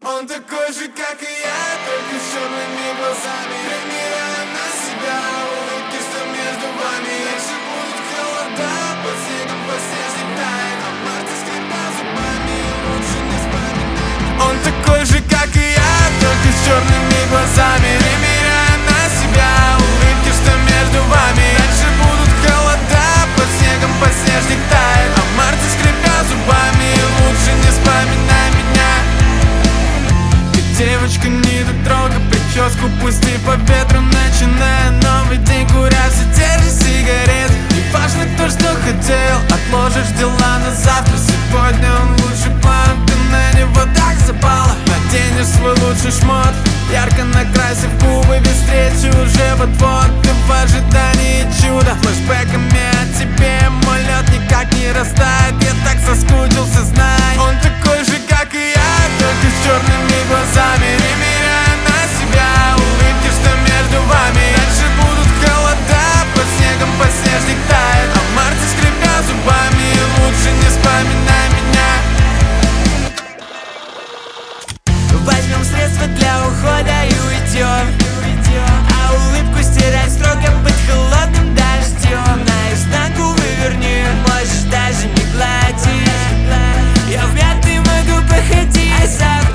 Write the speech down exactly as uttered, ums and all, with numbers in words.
Он такой же, как и я, только с черными глазами. Примеряем на себя улыбки, что между вами. Дальше будут холода, под снегом подснежник тает, а в марте скрипя зубами, лучше не вспоминать. Он такой же, как и я, только с черными глазами. Примеряем на себя улыбки, что между вами. Дальше будут холода, под снегом подснежник тает, а в марте скрипя зубами, лучше не вспоминай меня. Девочка, не дотрога, прическу пусти по ветру, начиная новый день, куря все те же сигареты. Не важно, кто что хотел, отложишь дела на завтра. Сегодня он лучший план, ты на него так запала. Наденешь свой лучший шмот, ярко накрасив губы, ведь встречи уже вот-вот. Ты в ожидании чуда, флешбэками о тебе мой лед никак не растает. Я так соскучился, знай. Он такой же, как и я, только с черными глазами. Примеряем на себя улыбки, что между вами. Дальше будут холода, под снегом подснежник тает, а в марте скрипя зубами, лучше не вспоминай меня. Возьмем средства для ухода и уйдем, а улыбку стирать строго под холодным дождем. Наизнанку выверни, можешь даже не гладить. Я в мятый могу походить, а завтра